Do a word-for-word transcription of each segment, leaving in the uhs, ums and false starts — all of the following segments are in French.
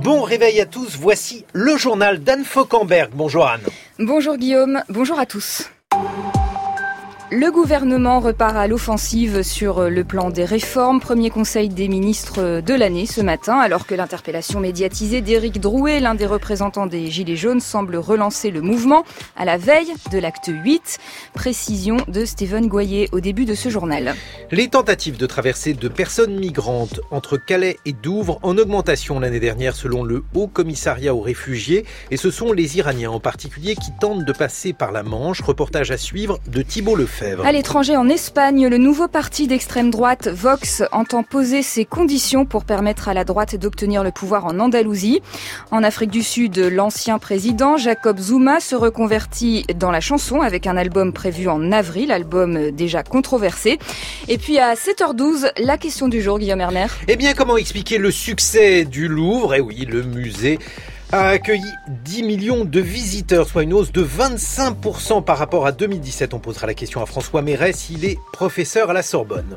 Bon réveil à tous, voici le journal d'Anne Fauquemberg. Bonjour Anne. Bonjour Guillaume, bonjour à tous. Le gouvernement repart à l'offensive sur le plan des réformes. Premier conseil des ministres de l'année ce matin, alors que l'interpellation médiatisée d'Éric Drouet, l'un des représentants des Gilets jaunes, semble relancer le mouvement à la veille de l'acte huit. Précision de Stéphane Goyer au début de ce journal. Les tentatives de traversée de personnes migrantes entre Calais et Douvres en augmentation l'année dernière selon le Haut Commissariat aux réfugiés. Et ce sont les Iraniens en particulier qui tentent de passer par la Manche. Reportage à suivre de Thibault Lefebvre. À l'étranger, en Espagne, le nouveau parti d'extrême droite, Vox, entend poser ses conditions pour permettre à la droite d'obtenir le pouvoir en Andalousie. En Afrique du Sud, l'ancien président, Jacob Zuma, se reconvertit dans la chanson avec un album prévu en avril, album déjà controversé. Et puis à sept heures douze, la question du jour, Guillaume Erner. Eh bien, comment expliquer le succès du Louvre ? Eh oui, le musée a accueilli dix millions de visiteurs, soit une hausse de vingt-cinq pour cent par rapport à deux mille dix-sept. On posera la question à François Mérès, il est professeur à la Sorbonne.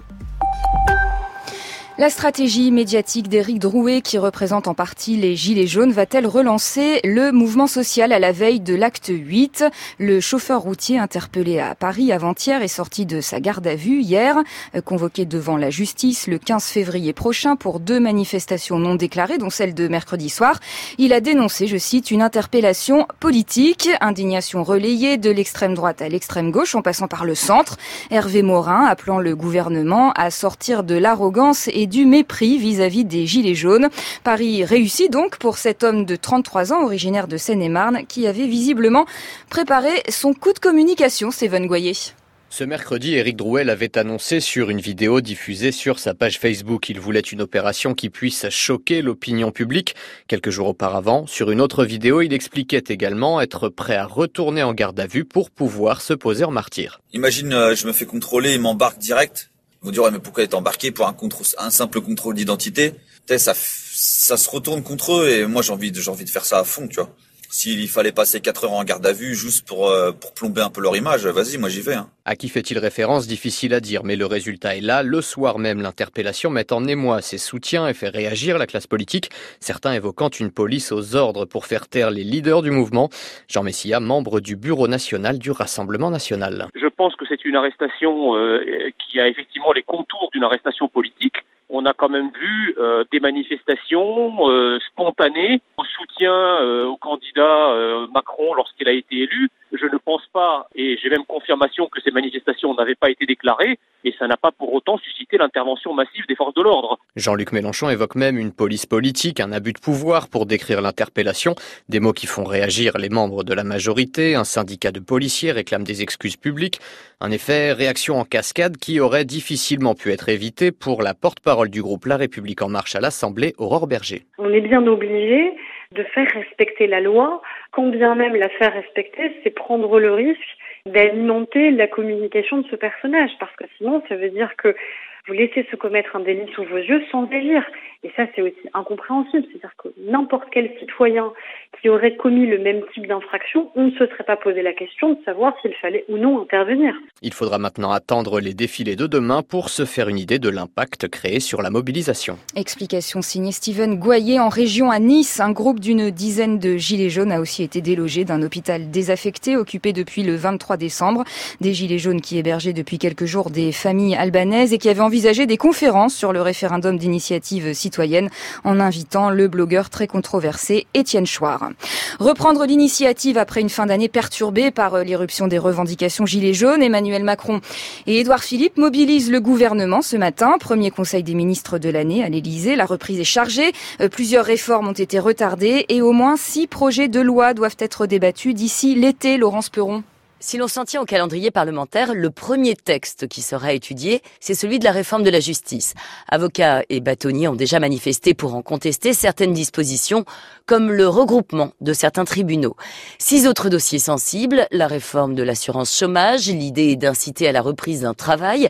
La stratégie médiatique d'Éric Drouet, qui représente en partie les Gilets jaunes, va-t-elle relancer le mouvement social à la veille de l'acte huit ? Le chauffeur routier interpellé à Paris avant-hier est sorti de sa garde à vue hier, convoqué devant la justice le quinze février prochain pour deux manifestations non déclarées, dont celle de mercredi soir. Il a dénoncé, je cite, une interpellation politique, indignation relayée de l'extrême droite à l'extrême gauche en passant par le centre. Hervé Morin appelant le gouvernement à sortir de l'arrogance et du mépris vis-à-vis des Gilets jaunes. Paris réussit donc pour cet homme de trente-trois ans, originaire de Seine-et-Marne, qui avait visiblement préparé son coup de communication, Stéphane Goyer. Ce mercredi, Éric Drouet l'avait annoncé sur une vidéo diffusée sur sa page Facebook. Il voulait une opération qui puisse choquer l'opinion publique. Quelques jours auparavant, sur une autre vidéo, il expliquait également être prêt à retourner en garde à vue pour pouvoir se poser en martyr. Imagine, euh, je me fais contrôler, il m'embarque direct. Ils vont dire, ouais, mais pourquoi être embarqué pour un, contrôle, un simple contrôle d'identité ? Ça, ça se retourne contre eux et moi j'ai envie de, j'ai envie de faire ça à fond, tu vois. S'il fallait passer quatre heures en garde à vue juste pour, euh, pour plomber un peu leur image, vas-y, moi j'y vais. Hein. À qui fait-il référence ? Difficile à dire, mais le résultat est là. Le soir même, l'interpellation met en émoi ses soutiens et fait réagir la classe politique, certains évoquant une police aux ordres pour faire taire les leaders du mouvement. Jean Messia, membre du bureau national du Rassemblement national. Je pense que c'est une arrestation euh, qui a effectivement les contours d'une arrestation politique. On a quand même vu euh, des manifestations euh, spontanées au soutien euh, au candidat euh, Macron lorsqu'il a été élu. Je ne pense pas, et j'ai même confirmation que ces manifestations n'avaient pas été déclarées, et ça n'a pas pour autant suscité l'intervention massive des forces de l'ordre. Jean-Luc Mélenchon évoque même une police politique, un abus de pouvoir pour décrire l'interpellation, des mots qui font réagir les membres de la majorité. Un syndicat de policiers réclame des excuses publiques. En effet, réaction en cascade qui aurait difficilement pu être évitée pour la porte-parole du groupe La République En Marche à l'Assemblée, Aurore Berger. On est bien obligé de faire respecter la loi, quand bien même la faire respecter, c'est prendre le risque d'alimenter la communication de ce personnage, parce que sinon ça veut dire que vous laissez se commettre un délit sous vos yeux sans agir. Et ça, c'est aussi incompréhensible. C'est-à-dire que n'importe quel citoyen qui aurait commis le même type d'infraction, on ne se serait pas posé la question de savoir s'il fallait ou non intervenir. Il faudra maintenant attendre les défilés de demain pour se faire une idée de l'impact créé sur la mobilisation. Explication signée Stéphane Goyer. En région à Nice, un groupe d'une dizaine de gilets jaunes a aussi été délogé d'un hôpital désaffecté occupé depuis le vingt-trois décembre. Des gilets jaunes qui hébergeaient depuis quelques jours des familles albanaises et qui avaient envisagé des conférences sur le référendum d'initiative citoyenne en invitant le blogueur très controversé Étienne Chouard. Reprendre l'initiative après une fin d'année perturbée par l'irruption des revendications gilets jaunes, Emmanuel Macron et Édouard Philippe mobilisent le gouvernement ce matin. Premier conseil des ministres de l'année à l'Élysée. La reprise est chargée. Plusieurs réformes ont été retardées et au moins six projets de loi doivent être débattus d'ici l'été, Laurence Peron. Si l'on s'en tient au calendrier parlementaire, le premier texte qui sera étudié, c'est celui de la réforme de la justice. Avocats et bâtonniers ont déjà manifesté pour en contester certaines dispositions, comme le regroupement de certains tribunaux. Six autres dossiers sensibles, la réforme de l'assurance chômage, l'idée d'inciter à la reprise d'un travail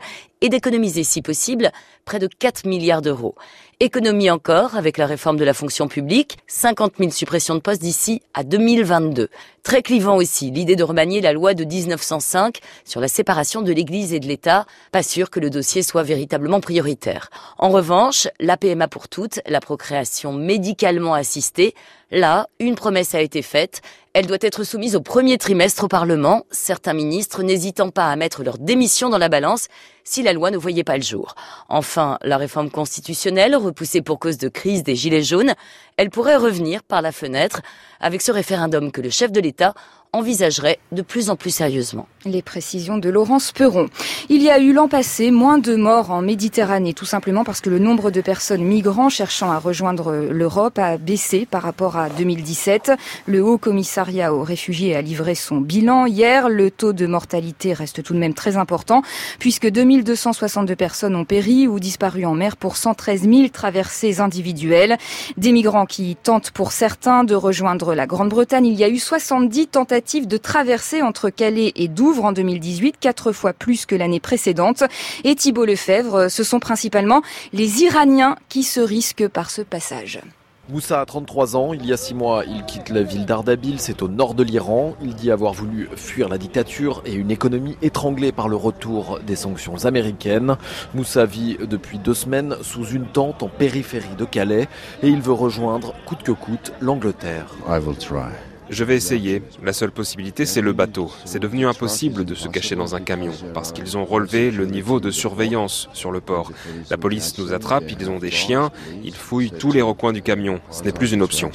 et d'économiser, si possible, près de quatre milliards d'euros. Économie encore avec la réforme de la fonction publique, cinquante mille suppressions de postes d'ici à deux mille vingt-deux. Très clivant aussi, l'idée de remanier la loi de dix-neuf cent cinq sur la séparation de l'Église et de l'État. Pas sûr que le dossier soit véritablement prioritaire. En revanche, la P M A pour toutes, la procréation médicalement assistée, là, une promesse a été faite. Elle doit être soumise au premier trimestre au Parlement, certains ministres n'hésitant pas à mettre leur démission dans la balance si la loi ne voyait pas le jour. Enfin, la réforme constitutionnelle, repoussée pour cause de crise des Gilets jaunes, elle pourrait revenir par la fenêtre avec ce référendum que le chef de l'État envisagerait de plus en plus sérieusement. Les précisions de Laurence Perron. Il y a eu l'an passé moins de morts en Méditerranée, tout simplement parce que le nombre de personnes migrants cherchant à rejoindre l'Europe a baissé par rapport à deux mille dix-sept. Le Haut Commissariat aux réfugiés a livré son bilan hier. Le taux de mortalité reste tout de même très important, puisque deux mille deux cent soixante-deux personnes ont péri ou disparu en mer pour cent treize mille traversées individuelles. Des migrants qui tentent pour certains de rejoindre la Grande-Bretagne. Il y a eu soixante-dix tentatives de traversée entre Calais et Douvres en deux mille dix-huit, quatre fois plus que l'année précédente. Et Thibault Lefebvre, ce sont principalement les Iraniens qui se risquent par ce passage. Moussa a trente-trois ans, il y a six mois, il quitte la ville d'Ardabil, c'est au nord de l'Iran. Il dit avoir voulu fuir la dictature et une économie étranglée par le retour des sanctions américaines. Moussa vit depuis deux semaines sous une tente en périphérie de Calais et il veut rejoindre, coûte que coûte, l'Angleterre. I will try. Je vais essayer. La seule possibilité, c'est le bateau. C'est devenu impossible de se cacher dans un camion parce qu'ils ont relevé le niveau de surveillance sur le port. La police nous attrape, ils ont des chiens, ils fouillent tous les recoins du camion. Ce n'est plus une option.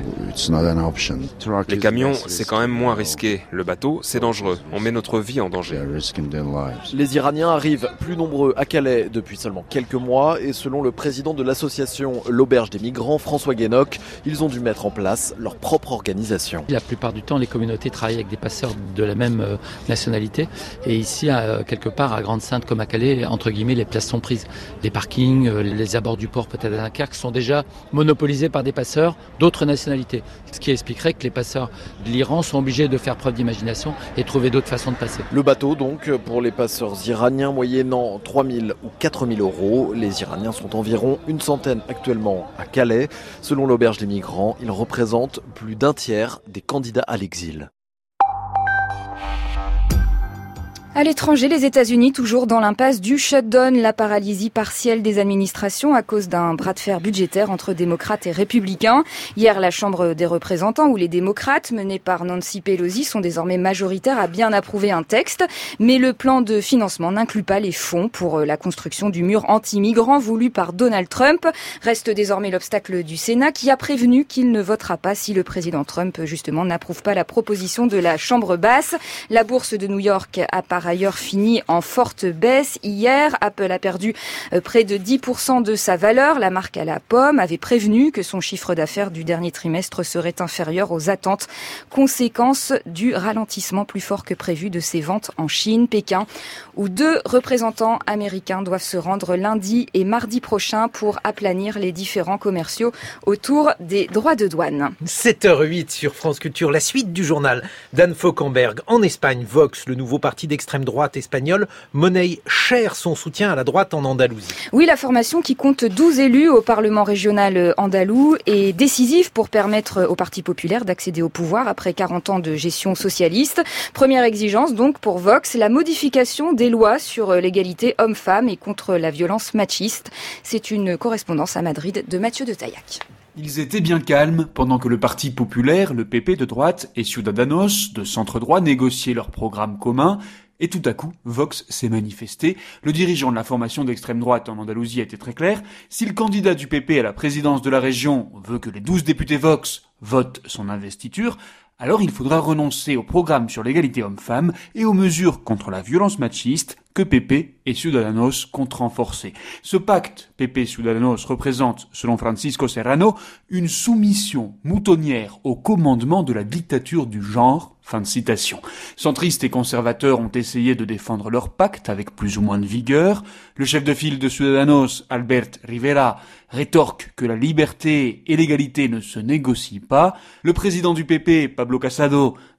Les camions, c'est quand même moins risqué. Le bateau, c'est dangereux. On met notre vie en danger. Les Iraniens arrivent plus nombreux à Calais depuis seulement quelques mois et selon le président de l'association L'Auberge des Migrants, François Guénoc, ils ont dû mettre en place leur propre organisation. La plupart du temps, les communautés travaillent avec des passeurs de la même euh, nationalité. Et ici, à, quelque part, à Grande-Synthe comme à Calais, entre guillemets, les places sont prises. Les parkings, euh, les abords du port, peut-être à Dunkerque, sont déjà monopolisés par des passeurs d'autres nationalités. Ce qui expliquerait que les passeurs de l'Iran sont obligés de faire preuve d'imagination et trouver d'autres façons de passer. Le bateau, donc, pour les passeurs iraniens, moyennant trois mille ou quatre mille euros. Les Iraniens sont environ une centaine actuellement à Calais. Selon l'Auberge des Migrants, ils représentent plus d'un tiers des candidats à l'exil. À l'étranger, les États-Unis, toujours dans l'impasse du shutdown, la paralysie partielle des administrations à cause d'un bras de fer budgétaire entre démocrates et républicains. Hier, la Chambre des représentants, où les démocrates, menés par Nancy Pelosi, sont désormais majoritaires, a bien approuvé un texte. Mais le plan de financement n'inclut pas les fonds pour la construction du mur anti-migrants voulu par Donald Trump. Reste désormais l'obstacle du Sénat, qui a prévenu qu'il ne votera pas si le président Trump, justement, n'approuve pas la proposition de la Chambre basse. La bourse de New York a par ailleurs fini en forte baisse. Hier, Apple a perdu près de dix pour cent de sa valeur. La marque à la pomme avait prévenu que son chiffre d'affaires du dernier trimestre serait inférieur aux attentes, conséquence du ralentissement plus fort que prévu de ses ventes en Chine, Pékin, où deux représentants américains doivent se rendre lundi et mardi prochain pour aplanir les différends commerciaux autour des droits de douane. sept heures huit sur France Culture, la suite du journal d'Anne Fauquemberg. En Espagne, Vox, le nouveau parti d'extrême droite espagnole, monnaie cher son soutien à la droite en Andalousie. Oui, la formation qui compte douze élus au Parlement régional andalou est décisive pour permettre au Parti populaire d'accéder au pouvoir après quarante ans de gestion socialiste. Première exigence donc pour Vox, la modification des lois sur l'égalité homme-femme et contre la violence machiste. C'est une correspondance à Madrid de Mathieu de Taillac. Ils étaient bien calmes pendant que le Parti populaire, le P P de droite et Ciudadanos de centre-droit négociaient leur programme commun. Et tout à coup, Vox s'est manifesté. Le dirigeant de la formation d'extrême droite en Andalousie a été très clair. Si le candidat du P P à la présidence de la région veut que les douze députés Vox votent son investiture, alors il faudra renoncer au programme sur l'égalité homme-femme et aux mesures contre la violence machiste que P P et Ciudadanos comptent renforcer. Ce pacte P P-Ciudadanos représente, selon Francisco Serrano, une soumission moutonnière au commandement de la dictature du genre. Fin de citation. Centristes et conservateurs ont essayé de défendre leur pacte avec plus ou moins de vigueur. Le chef de file de Ciudadanos, Albert Rivera, rétorque que la liberté et l'égalité ne se négocient pas. Le président du P P, Pablo Casado,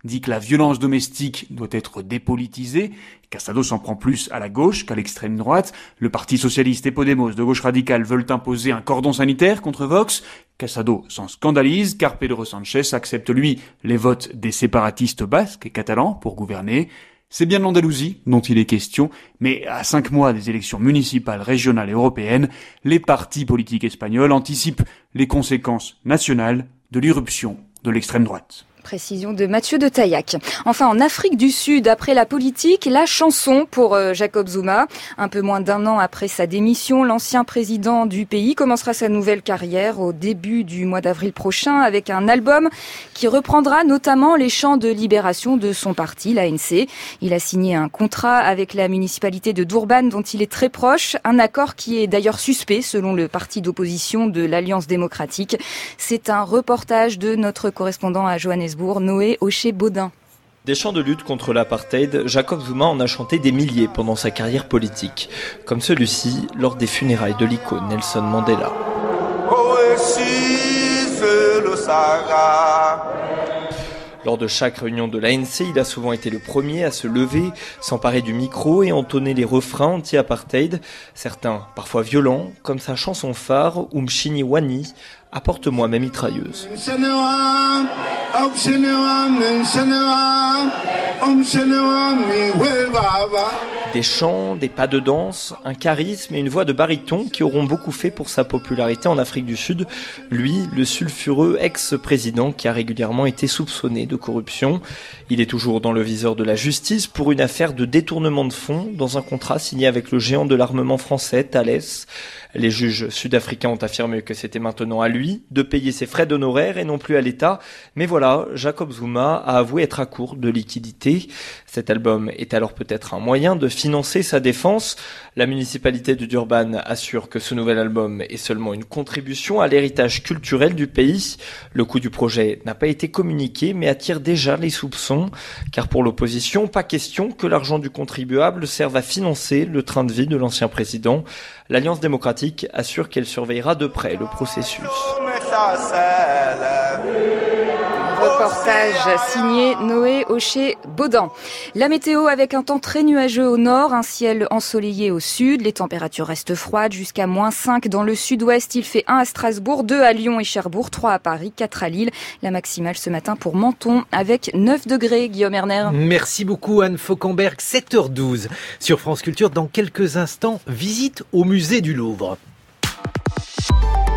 dit que la violence domestique doit être dépolitisée. Casado s'en prend plus à la gauche qu'à l'extrême droite. Le Parti socialiste et Podemos de gauche radicale veulent imposer un cordon sanitaire contre Vox. Casado s'en scandalise car Pedro Sánchez accepte lui les votes des séparatistes basques et catalans pour gouverner. C'est bien l'Andalousie dont il est question, mais à cinq mois des élections municipales, régionales et européennes, les partis politiques espagnols anticipent les conséquences nationales de l'irruption de l'extrême droite. Précision de Mathieu de Taillac. Enfin, en Afrique du Sud, après la politique, la chanson pour euh, Jacob Zuma. Un peu moins d'un an après sa démission, l'ancien président du pays commencera sa nouvelle carrière au début du mois d'avril prochain avec un album qui reprendra notamment les chants de libération de son parti, l'A N C. Il a signé un contrat avec la municipalité de Durban dont il est très proche, un accord qui est d'ailleurs suspect selon le parti d'opposition de l'Alliance démocratique. C'est un reportage de notre correspondant à Johannesburg, Noé Oché-Baudin. Des chants de lutte contre l'apartheid, Jacob Zuma en a chanté des milliers pendant sa carrière politique, comme celui-ci lors des funérailles de l'icône Nelson Mandela. Lors de chaque réunion de l'A N C, il a souvent été le premier à se lever, s'emparer du micro et entonner les refrains anti-apartheid, certains parfois violents, comme sa chanson phare Umshini Wani, Apporte-moi ma mitrailleuse. Des chants, des pas de danse, un charisme et une voix de baryton qui auront beaucoup fait pour sa popularité en Afrique du Sud. Lui, le sulfureux ex-président qui a régulièrement été soupçonné de corruption. Il est toujours dans le viseur de la justice pour une affaire de détournement de fonds dans un contrat signé avec le géant de l'armement français, Thales. Les juges sud-africains ont affirmé que c'était maintenant à lui de payer ses frais d'honoraires et non plus à l'État. Mais voilà, Jacob Zuma a avoué être à court de liquidités. Cet album est alors peut-être un moyen de financer sa défense. La municipalité de Durban assure que ce nouvel album est seulement une contribution à l'héritage culturel du pays. Le coût du projet n'a pas été communiqué mais attire déjà les soupçons. Car pour l'opposition, pas question que l'argent du contribuable serve à financer le train de vie de l'ancien président. L'Alliance démocratique assure qu'elle surveillera de près le processus. Reportage signé Noé Oché-Baudin. La météo avec un temps très nuageux au nord, un ciel ensoleillé au sud. Les températures restent froides jusqu'à moins cinq dans le sud-ouest. Il fait un à Strasbourg, deux à Lyon et Cherbourg, trois à Paris, quatre à Lille. La maximale ce matin pour Menton avec neuf degrés. Guillaume Erner. Merci beaucoup Anne Fauquemberg. sept heures douze sur France Culture. Dans quelques instants, visite au musée du Louvre.